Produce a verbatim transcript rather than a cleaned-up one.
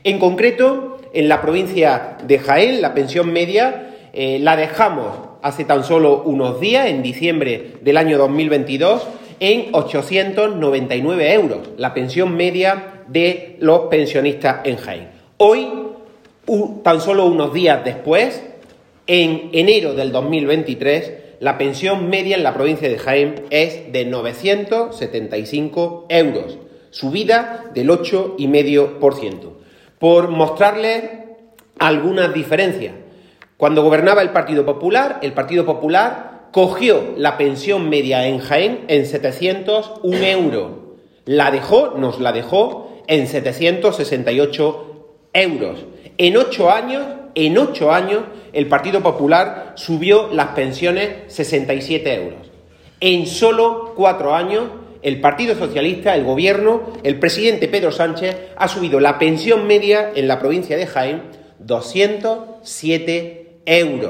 En concreto, en la provincia de Jaén, la pensión media eh, la dejamos hace tan solo unos días, en diciembre del año dos mil veintidós, en ochocientos noventa y nueve euros, la pensión media de los pensionistas en Jaén. Hoy, un, tan solo unos días después, en enero del dos mil veintitrés, la pensión media en la provincia de Jaén es de novecientos setenta y cinco euros, subida del ocho coma cinco por ciento. Por mostrarles algunas diferencias, cuando gobernaba el Partido Popular, el Partido Popular cogió la pensión media en Jaén en setecientos un euros, la dejó, nos la dejó en setecientos sesenta y ocho euros. En ocho años, en ocho años, el Partido Popular subió las pensiones sesenta y siete euros. En solo cuatro años, el Partido Socialista, el Gobierno, el presidente Pedro Sánchez, ha subido la pensión media en la provincia de Jaén doscientos siete euros.